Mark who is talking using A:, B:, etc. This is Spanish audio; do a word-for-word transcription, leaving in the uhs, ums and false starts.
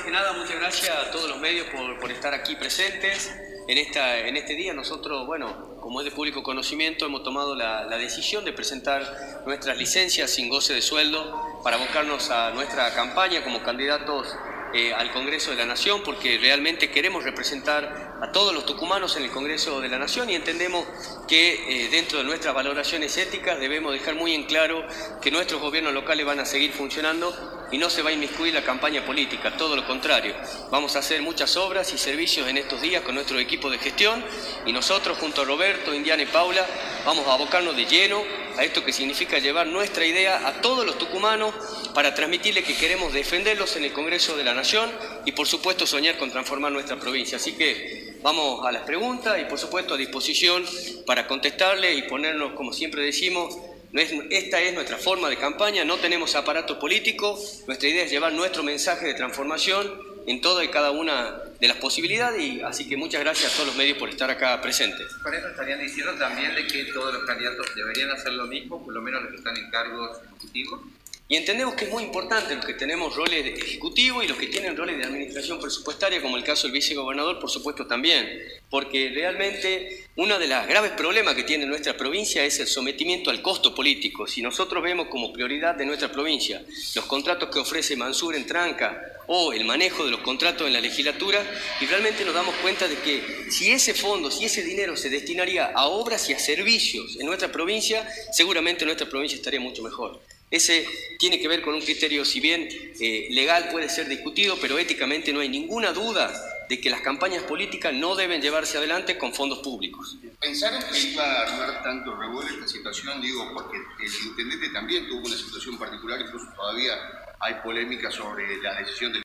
A: que nada, muchas gracias a todos los medios por, por estar aquí presentes. En, esta, en este día nosotros, bueno, como es de público conocimiento, hemos tomado la, la decisión de presentar nuestras licencias sin goce de sueldo para abocarnos a nuestra campaña como candidatos eh, al Congreso de la Nación, porque realmente queremos representar a todos los tucumanos en el Congreso de la Nación y entendemos que eh, dentro de nuestras valoraciones éticas debemos dejar muy en claro que nuestros gobiernos locales van a seguir funcionando y no se va a inmiscuir la campaña política, todo lo contrario. Vamos a hacer muchas obras y servicios en estos días con nuestro equipo de gestión y nosotros junto a Roberto, Indiana y Paula vamos a abocarnos de lleno a esto que significa llevar nuestra idea a todos los tucumanos para transmitirles que queremos defenderlos en el Congreso de la Nación y por supuesto soñar con transformar nuestra provincia. Así que vamos a las preguntas y por supuesto a disposición para contestarles y ponernos, como siempre decimos, esta es nuestra forma de campaña, no tenemos aparato político, nuestra idea es llevar nuestro mensaje de transformación en toda y cada una de las posibilidades, y así que muchas gracias a todos los medios por estar acá presentes.
B: Con eso estarían diciendo también de que todos los candidatos deberían hacer lo mismo, por lo menos los que están en cargos ejecutivos.
A: Y entendemos que es muy importante los que tenemos roles de ejecutivo y los que tienen roles de administración presupuestaria, como el caso del vicegobernador, por supuesto también, porque realmente uno de los graves problemas que tiene nuestra provincia es el sometimiento al costo político. Si nosotros vemos como prioridad de nuestra provincia los contratos que ofrece Mansur en Tranca o el manejo de los contratos en la legislatura, y realmente nos damos cuenta de que si ese fondo, si ese dinero se destinaría a obras y a servicios en nuestra provincia, seguramente nuestra provincia estaría mucho mejor. Ese tiene que ver con un criterio, si bien eh, legal puede ser discutido, pero éticamente no hay ninguna duda de que las campañas políticas no deben llevarse adelante con fondos públicos.
C: ¿Pensaron que iba a armar tanto revuelo esta situación? Digo, porque el intendente también tuvo una situación particular, incluso todavía hay polémica sobre la decisión del